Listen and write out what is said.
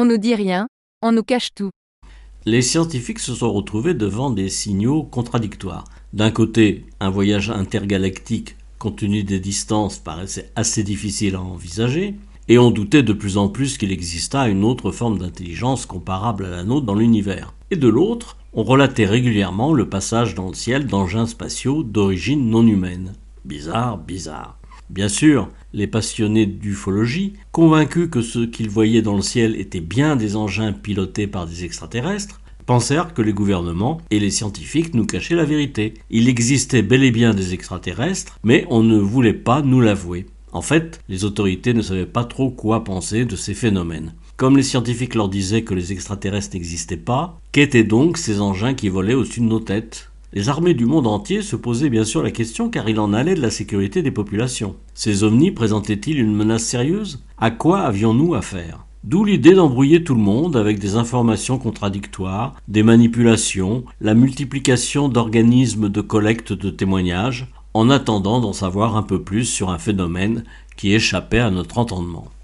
On nous dit rien, on nous cache tout. Les scientifiques se sont retrouvés devant des signaux contradictoires. D'un côté, un voyage intergalactique, compte tenu des distances, paraissait assez difficile à envisager, et on doutait de plus en plus qu'il existât une autre forme d'intelligence comparable à la nôtre dans l'univers. Et de l'autre, on relatait régulièrement le passage dans le ciel d'engins spatiaux d'origine non humaine. Bizarre, bizarre. Bien sûr, les passionnés d'ufologie, convaincus que ce qu'ils voyaient dans le ciel étaient bien des engins pilotés par des extraterrestres, pensèrent que les gouvernements et les scientifiques nous cachaient la vérité. Il existait bel et bien des extraterrestres, mais on ne voulait pas nous l'avouer. En fait, les autorités ne savaient pas trop quoi penser de ces phénomènes. Comme les scientifiques leur disaient que les extraterrestres n'existaient pas, qu'étaient donc ces engins qui volaient au-dessus de nos têtes ? Les armées du monde entier se posaient bien sûr la question car il en allait de la sécurité des populations. Ces ovnis présentaient-ils une menace sérieuse ? À quoi avions-nous affaire ? D'où l'idée d'embrouiller tout le monde avec des informations contradictoires, des manipulations, la multiplication d'organismes de collecte de témoignages, en attendant d'en savoir un peu plus sur un phénomène qui échappait à notre entendement.